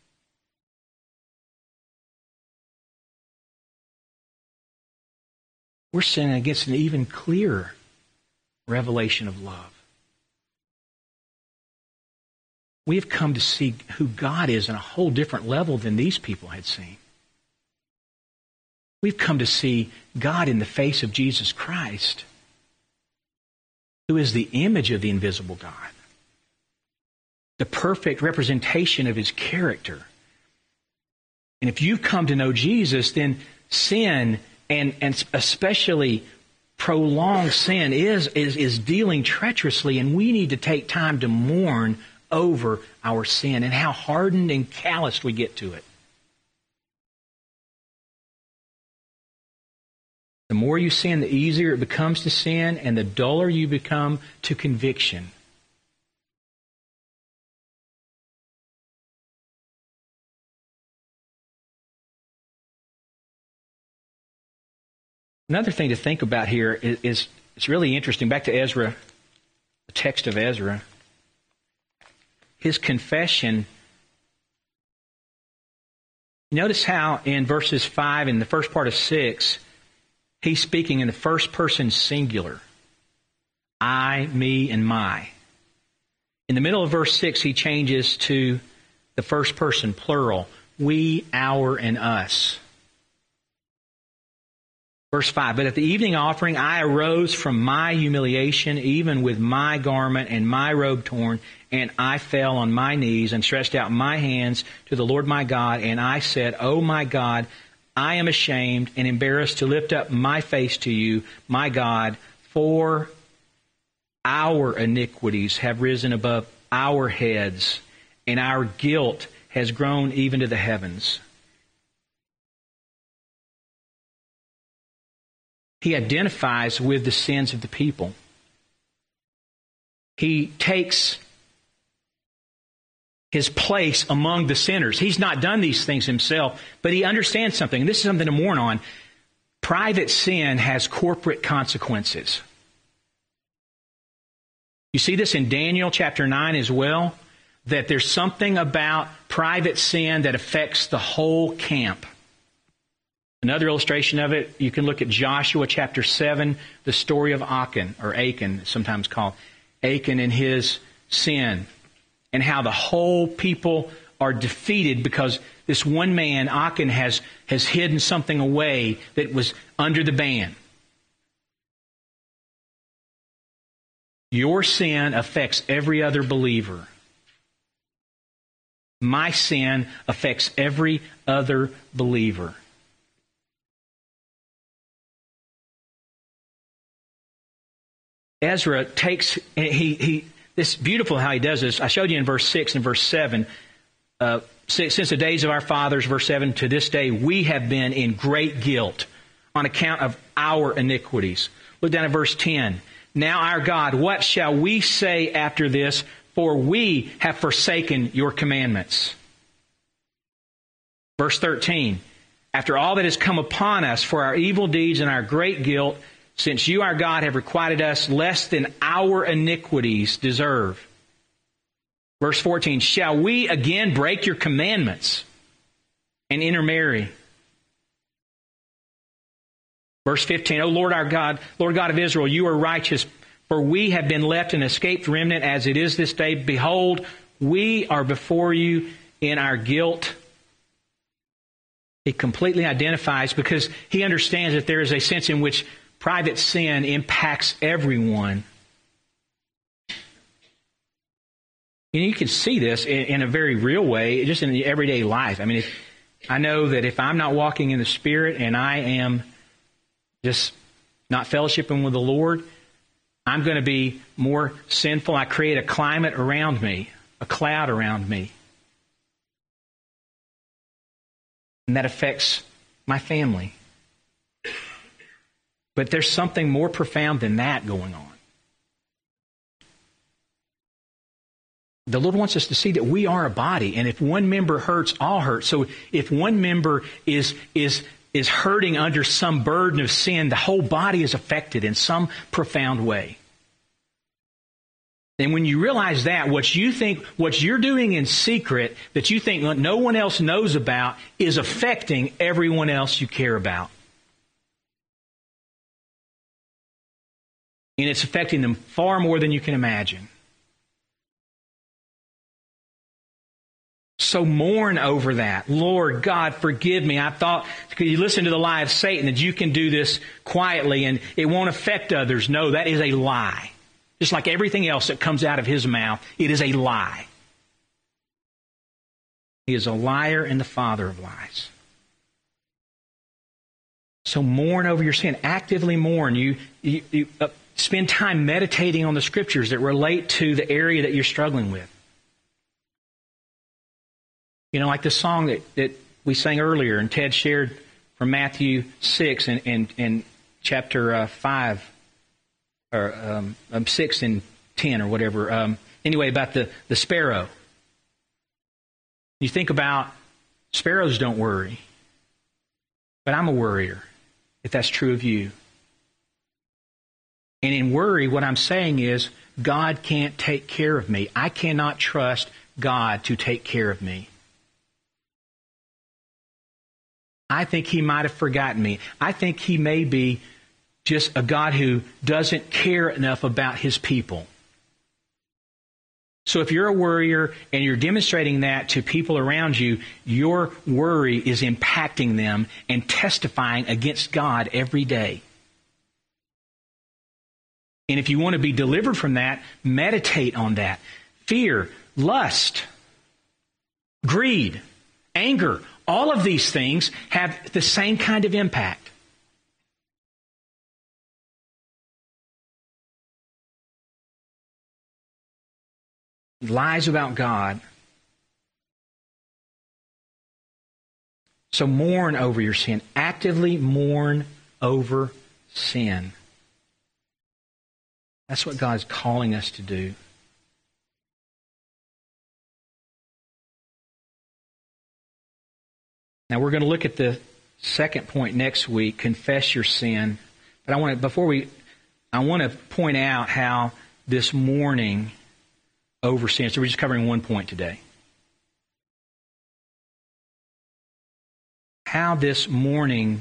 S1: we're sinning against an even clearer revelation of love. We have come to see who God is on a whole different level than these people had seen. We've come to see God in the face of Jesus Christ, who is the image of the invisible God, the perfect representation of His character. And if you've come to know Jesus, then sin, and especially prolonged sin, is dealing treacherously, and we need to take time to mourn over our sin and how hardened and calloused we get to it. The more you sin, the easier it becomes to sin, and the duller you become to conviction. Another thing to think about here is it's really interesting. Back to Ezra, the text of Ezra. His confession. Notice how in verses 5 and the first part of 6, he's speaking in the first person singular. I, me, and my. In the middle of verse 6, he changes to the first person plural. We, our, and us. Verse 5, but at the evening offering I arose from my humiliation, even with my garment and my robe torn, and I fell on my knees and stretched out my hands to the Lord my God, and I said, O my God, I am ashamed and embarrassed to lift up my face to you, my God, for our iniquities have risen above our heads, and our guilt has grown even to the heavens. He identifies with the sins of the people. He takes his place among the sinners. He's not done these things himself, but he understands something. And this is something to mourn on. Private sin has corporate consequences. You see this in Daniel chapter 9 as well, that there's something about private sin that affects the whole camp. Another illustration of it, you can look at Joshua chapter 7, the story of Achan, or Achan, sometimes called Achan, and his sin, and how the whole people are defeated because this one man, Achan, has hidden something away that was under the ban. Your sin affects every other believer. My sin affects every other believer. Ezra takes, this beautiful how he does this. I showed you in verse 6 and verse 7. Since the days of our fathers, verse 7, to this day, we have been in great guilt on account of our iniquities. Look down at verse 10. Now our God, what shall we say after this? For we have forsaken your commandments. Verse 13. After all that has come upon us for our evil deeds and our great guilt, since you, our God, have requited us less than our iniquities deserve. Verse 14, shall we again break your commandments and intermarry? Verse 15, O Lord our God, Lord God of Israel, you are righteous, for we have been left an escaped remnant as it is this day. Behold, we are before you in our guilt. He completely identifies because he understands that there is a sense in which private sin impacts everyone. And you can see this in a very real way, just in the everyday life. I mean, I know that if I'm not walking in the Spirit and I am just not fellowshipping with the Lord, I'm going to be more sinful. I create a climate around me, a cloud around me. And that affects my family. But there's something more profound than that going on. The Lord wants us to see that we are a body, and if one member hurts, all hurt. So if one member is hurting under some burden of sin, the whole body is affected in some profound way. And when you realize that, what you're doing in secret, that you think no one else knows about, is affecting everyone else you care about. And it's affecting them far more than you can imagine. So mourn over that. Lord God, forgive me. I thought, because you listen to the lie of Satan, that you can do this quietly and it won't affect others. No, that is a lie. Just like everything else that comes out of his mouth, it is a lie. He is a liar and the father of lies. So mourn over your sin. Actively mourn. You spend time meditating on the Scriptures that relate to the area that you're struggling with. You know, like the song that we sang earlier and Ted shared from Matthew 6 and chapter 5, or 6 and 10 or whatever. Anyway, about the sparrow. You think about sparrows don't worry. But I'm a worrier, if that's true of you. And in worry, what I'm saying is, God can't take care of me. I cannot trust God to take care of me. I think He might have forgotten me. I think He may be just a God who doesn't care enough about His people. So if you're a worrier and you're demonstrating that to people around you, your worry is impacting them and testifying against God every day. And if you want to be delivered from that, meditate on that. Fear, lust, greed, anger, all of these things have the same kind of impact. Lies about God. So mourn over your sin. Actively mourn over sin. That's what God's calling us to do. Now we're going to look at the second point next week, confess your sin. But I want to point out how this mourning over sin. So we're just covering one point today. How this mourning,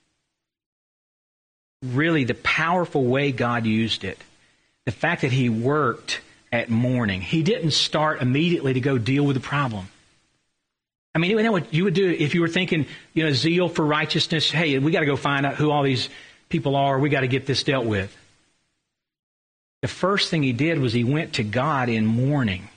S1: really the powerful way God used it. The fact that He worked at mourning. He didn't start immediately to go deal with the problem. I mean, you know what you would do if you were thinking, zeal for righteousness. Hey, we got to go find out who all these people are. We got to get this dealt with. The first thing He did was He went to God in mourning.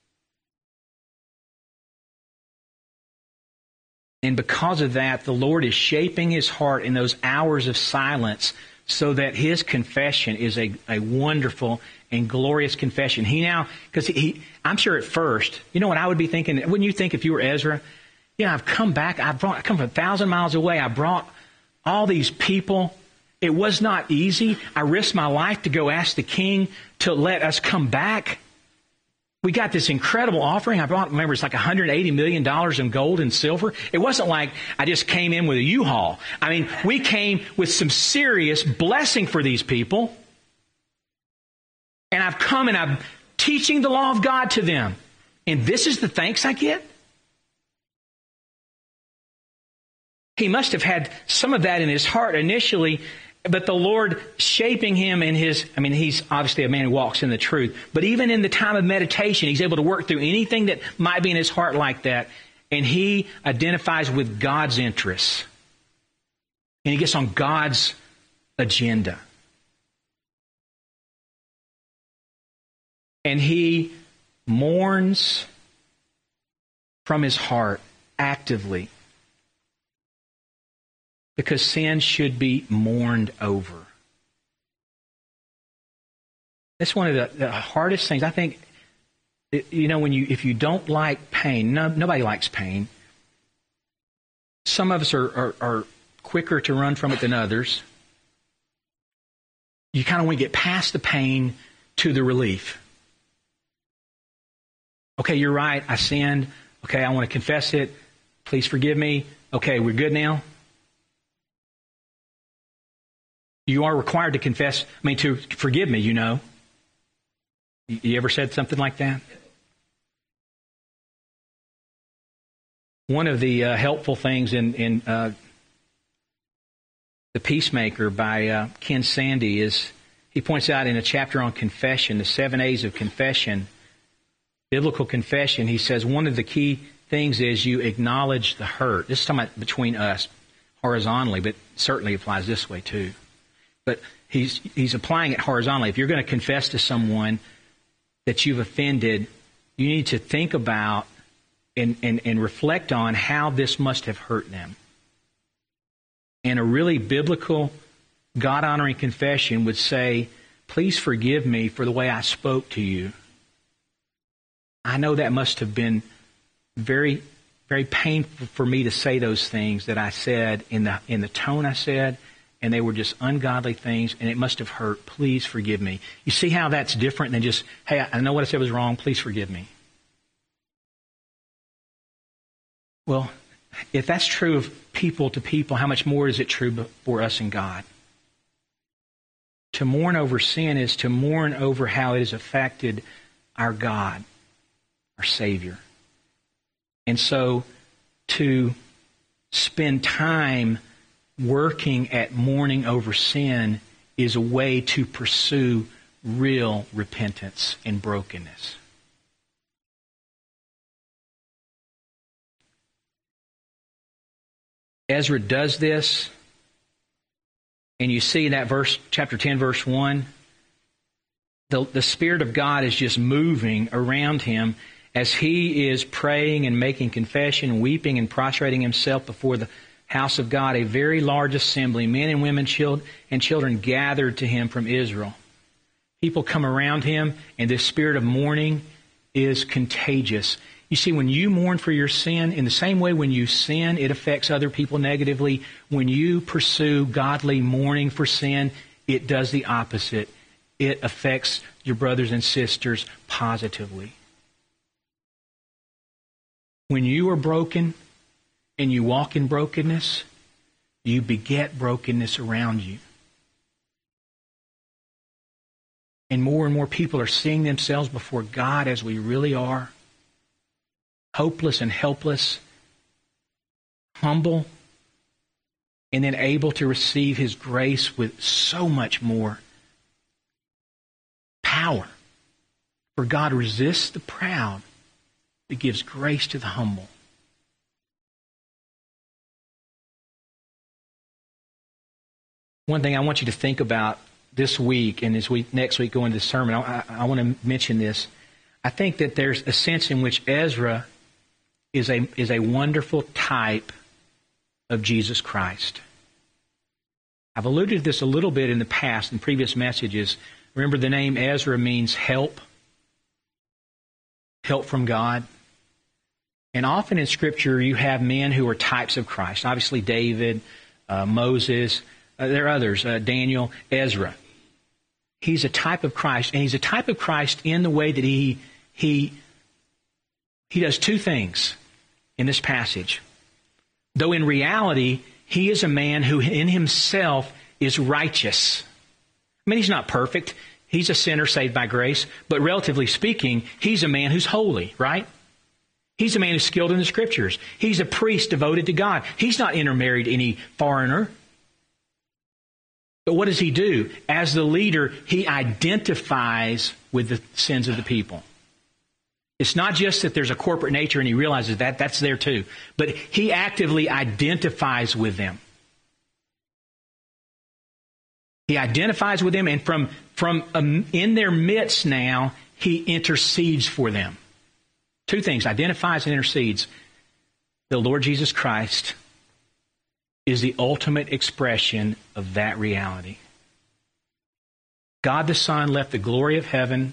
S1: And because of that, the Lord is shaping his heart in those hours of silence so that his confession is a wonderful and glorious confession. I'm sure at first, you know what I would be thinking? Wouldn't you think if you were Ezra? I've come back. I come from 1,000 miles away. I brought all these people. It was not easy. I risked my life to go ask the king to let us come back. We got this incredible offering. Remember, it's like $180 million in gold and silver. It wasn't like I just came in with a U-Haul. I mean, we came with some serious blessing for these people. And I've come and I'm teaching the law of God to them. And this is the thanks I get? He must have had some of that in his heart initially, but the Lord shaping him in he's obviously a man who walks in the truth. But even in the time of meditation, he's able to work through anything that might be in his heart like that. And he identifies with God's interests. And he gets on God's agenda. And he mourns from his heart actively. Because sin should be mourned over. That's one of the hardest things. I think, if you don't like pain, nobody likes pain. Some of us are quicker to run from it than others. You kind of want to get past the pain to the relief. Okay, you're right, I sinned. Okay, I want to confess it. Please forgive me. Okay, we're good now. You are required to confess, to forgive me, you know. You ever said something like that? One of the helpful things in The Peacemaker by Ken Sande is, he points out in a chapter on confession, the 7 A's of confession, biblical confession, he says one of the key things is you acknowledge the hurt. This is talking about between us horizontally, but certainly applies this way too. But he's applying it horizontally. If you're going to confess to someone that you've offended, you need to think about and reflect on how this must have hurt them. And a really biblical, God-honoring confession would say, please forgive me for the way I spoke to you. I know that must have been very, very painful for me to say those things that I said in the tone I said, and they were just ungodly things, and it must have hurt. Please forgive me. You see how that's different than just, hey, I know what I said was wrong. Please forgive me. Well, if that's true of people to people, how much more is it true for us and God? To mourn over sin is to mourn over how it has affected our God, our Savior. And so to spend time working at mourning over sin is a way to pursue real repentance and brokenness. Ezra does this, and you see in that verse, chapter 10, verse 1, the Spirit of God is just moving around him as he is praying and making confession, weeping and prostrating himself before the house of God, a very large assembly, men and women, and children gathered to him from Israel. People come around him, and this spirit of mourning is contagious. You see, when you mourn for your sin, in the same way when you sin, it affects other people negatively. When you pursue godly mourning for sin, it does the opposite. It affects your brothers and sisters positively. When you are broken, and you walk in brokenness, you beget brokenness around you. And more people are seeing themselves before God as we really are, hopeless and helpless, humble, and then able to receive His grace with so much more power. For God resists the proud, but gives grace to the humble. One thing I want you to think about this week and next week going to the sermon, I want to mention this. I think that there's a sense in which Ezra is a wonderful type of Jesus Christ. I've alluded to this a little bit in the past in previous messages. Remember, the name Ezra means help from God. And often in Scripture you have men who are types of Christ. Obviously David, Moses. There are others, Daniel, Ezra. He's a type of Christ, and he's a type of Christ in the way that he he does two things in this passage. Though in reality, he is a man who in himself is righteous. I mean, he's not perfect. He's a sinner saved by grace. But relatively speaking, he's a man who's holy, right? He's a man who's skilled in the Scriptures. He's a priest devoted to God. He's not intermarried any foreigner. But what does he do? As the leader, he identifies with the sins of the people. It's not just that there's a corporate nature and he realizes that. That's there too. But he actively identifies with them. He identifies with them, and from in their midst now, he intercedes for them. Two things, identifies and intercedes. The Lord Jesus Christ is the ultimate expression of that reality. God the Son left the glory of heaven,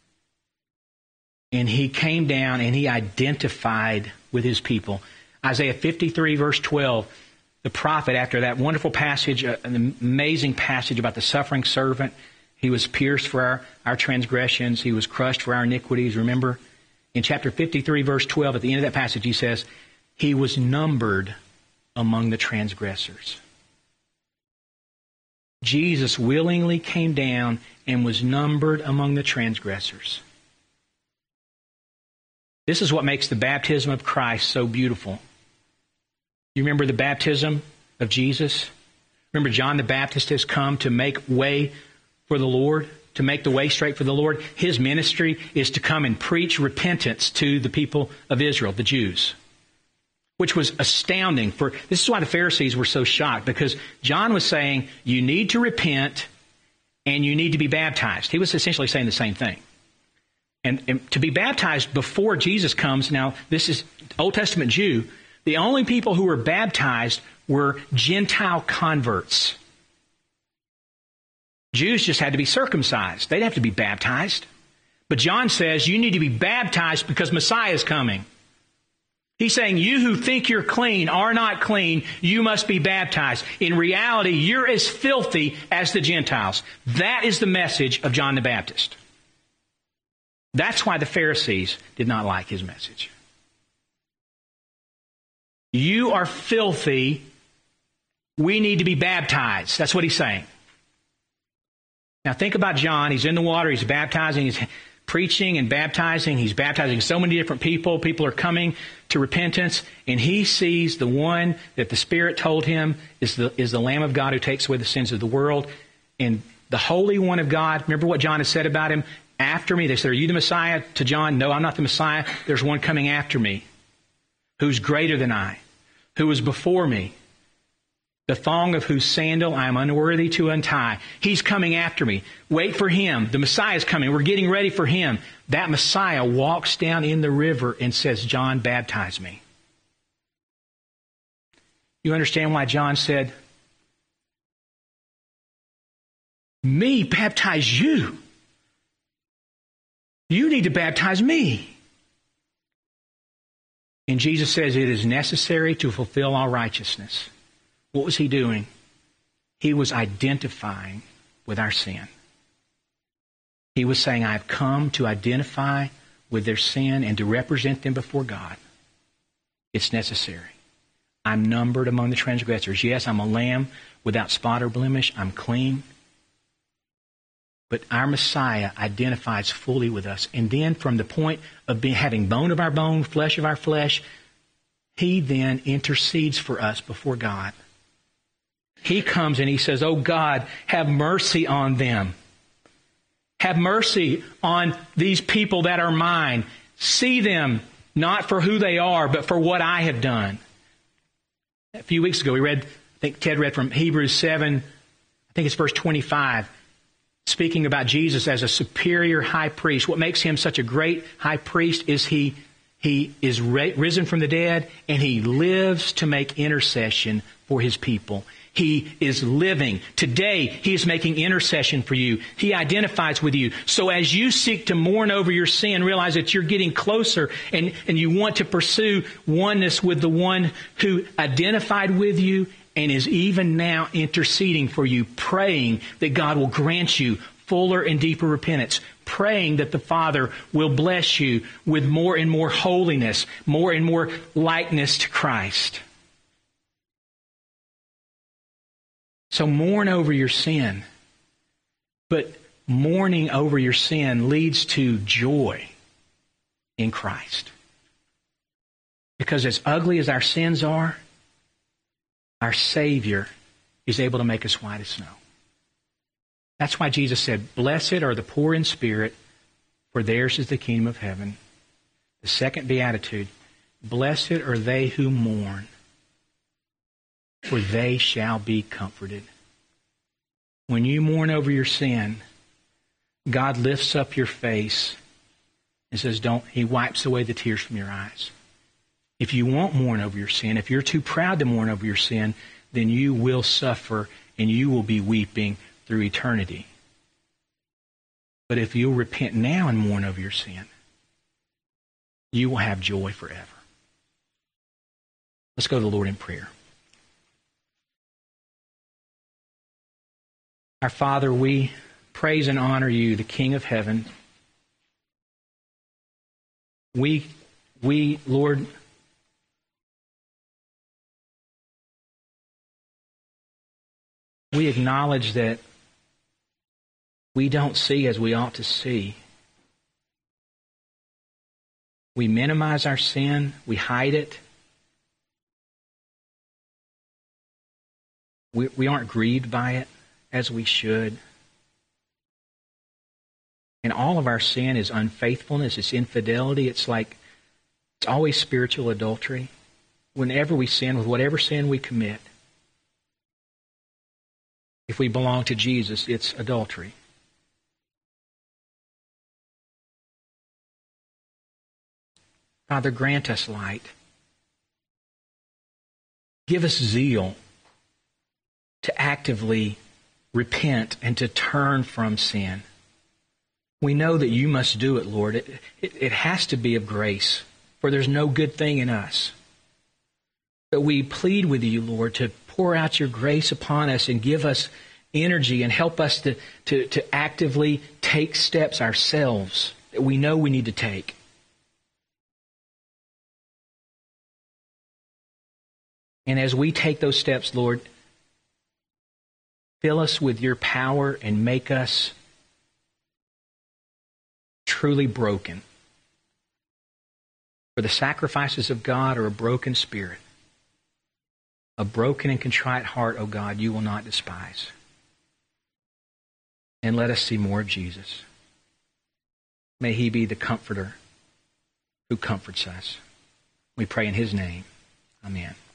S1: and he came down and he identified with his people. Isaiah 53 verse 12, the prophet, after that wonderful passage, an amazing passage about the suffering servant, he was pierced for our transgressions, he was crushed for our iniquities, remember? In chapter 53 verse 12, at the end of that passage, he says, he was numbered among the transgressors. Jesus willingly came down and was numbered among the transgressors. This is what makes the baptism of Christ so beautiful. You remember the baptism of Jesus? Remember, John the Baptist has come to make way for the Lord, to make the way straight for the Lord. His ministry is to come and preach repentance to the people of Israel, the Jews, which was astounding. This is why the Pharisees were so shocked, because John was saying, you need to repent and you need to be baptized. He was essentially saying the same thing. And to be baptized before Jesus comes, now this is Old Testament Jew, the only people who were baptized were Gentile converts. Jews just had to be circumcised. They didn't have to be baptized. But John says you need to be baptized because Messiah is coming. He's saying you who think you're clean are not clean. You must be baptized. In reality, you're as filthy as the Gentiles. That is the message of John the Baptist. That's why the Pharisees did not like his message. You are filthy. We need to be baptized. That's what he's saying. Now think about John. He's in the water. He's baptizing. He's preaching and baptizing. He's baptizing so many different people. People are coming to repentance. And he sees the one that the Spirit told him is the Lamb of God who takes away the sins of the world. And the Holy One of God, remember what John has said about him? After me, they said, are you the Messiah? To John, no, I'm not the Messiah. There's one coming after me who's greater than I, who was before me, the thong of whose sandal I am unworthy to untie. He's coming after me. Wait for him. The Messiah is coming. We're getting ready for him. That Messiah walks down in the river and says, John, baptize me. You understand why John said, me baptize you? You need to baptize me. And Jesus says it is necessary to fulfill all righteousness. What was he doing? He was identifying with our sin. He was saying, I've come to identify with their sin and to represent them before God. It's necessary. I'm numbered among the transgressors. Yes, I'm a lamb without spot or blemish. I'm clean. But our Messiah identifies fully with us. And then from the point of having bone of our bone, flesh of our flesh, he then intercedes for us before God. He comes and he says, oh God, have mercy on them. Have mercy on these people that are mine. See them not for who they are, but for what I have done. A few weeks ago we read, I think Ted read from Hebrews 7, I think it's verse 25. Speaking about Jesus as a superior high priest. What makes him such a great high priest is he is risen from the dead and he lives to make intercession for his people. He is living. Today, he is making intercession for you. He identifies with you. So as you seek to mourn over your sin, realize that you're getting closer and you want to pursue oneness with the one who identified with you and is even now interceding for you, praying that God will grant you fuller and deeper repentance, praying that the Father will bless you with more and more holiness, more and more likeness to Christ. So mourn over your sin. But mourning over your sin leads to joy in Christ. Because as ugly as our sins are, our Savior is able to make us white as snow. That's why Jesus said, "Blessed are the poor in spirit, for theirs is the kingdom of heaven." The second beatitude, "Blessed are they who mourn, for they shall be comforted." When you mourn over your sin, God lifts up your face and says, He wipes away the tears from your eyes. If you won't mourn over your sin, if you're too proud to mourn over your sin, then you will suffer and you will be weeping through eternity. But if you'll repent now and mourn over your sin, you will have joy forever. Let's go to the Lord in prayer. Our Father, we praise and honor you, the King of heaven. We, Lord, we acknowledge that we don't see as we ought to see. We minimize our sin. We hide it. We aren't grieved by it as we should. And all of our sin is unfaithfulness. It's infidelity. It's always spiritual adultery. Whenever we sin, with whatever sin we commit, if we belong to Jesus, it's adultery. Father, grant us light. Give us zeal to actively repent and to turn from sin. We know that you must do it, Lord. It has to be of grace, for there's no good thing in us. But we plead with you, Lord, to pour out your grace upon us and give us energy and help us to actively take steps ourselves that we know we need to take. And as we take those steps, Lord, fill us with your power and make us truly broken. For the sacrifices of God are a broken spirit. A broken and contrite heart, O God, you will not despise. And let us see more of Jesus. May he be the comforter who comforts us. We pray in his name. Amen.